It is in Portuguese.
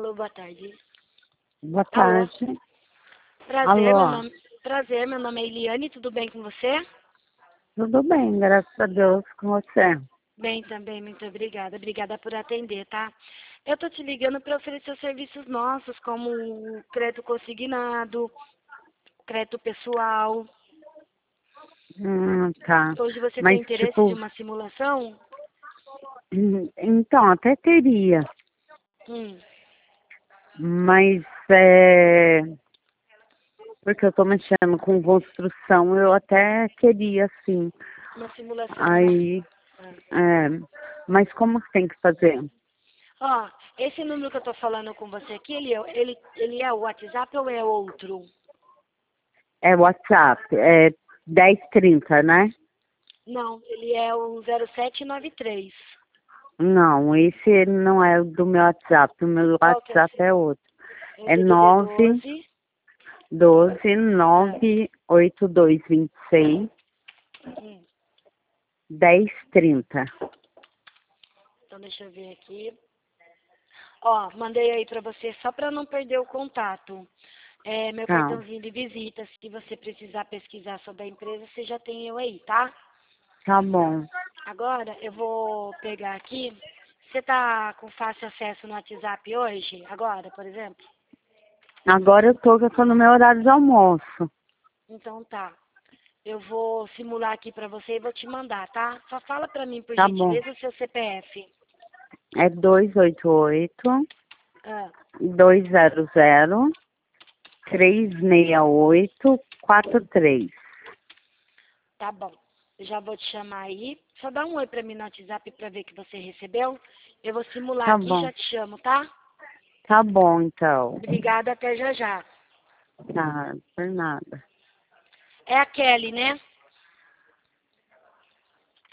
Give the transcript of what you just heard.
Alô, boa tarde. Boa Alô. tarde. Prazer, Alô. Prazer, meu nome é Eliane, tudo bem com você? Tudo bem, graças a Deus, com você. Bem também, muito obrigada. Obrigada por atender, tá? Eu tô te ligando para oferecer serviços nossos, como o crédito consignado, crédito pessoal. Tá. Hoje você tem Mas, interesse de tipo, uma simulação? então, até teria. Hum, Mas, porque eu tô mexendo com construção, eu até queria, sim. uma simulação, né? Aí, Ah. mas como que tem que fazer? Ó, esse número que eu tô falando com você aqui, ele é o WhatsApp ou é outro? É WhatsApp, é 1030, né? Não, ele é o 0793. Não, esse não é do meu WhatsApp, o meu Qual que é o WhatsApp seu? é outro. É o É DDD 9 12. 12 Ah, 98226 hum. 1030. Então deixa eu ver aqui. Ó, mandei aí pra você só pra não perder o contato. É meu Tá, cartãozinho de visita. Se você precisar pesquisar sobre a empresa, você já tem eu aí, tá? tá bom. Agora eu vou pegar aqui. Você tá com fácil acesso no WhatsApp hoje? Agora, por exemplo? Agora eu tô no meu horário de almoço. Então tá. Eu vou simular aqui pra você e vou te mandar, tá? Só fala pra mim, por Tá bom. gentileza, o seu CPF. É 288 Ah, 200 36843. tá bom. Eu já vou te chamar aí. Só dá um oi pra mim no WhatsApp pra ver que você recebeu. Eu vou simular Tá aqui e bom. já te chamo, tá? Tá bom, então. Obrigada, até já já. Tá, por nada. É a Kelly, né?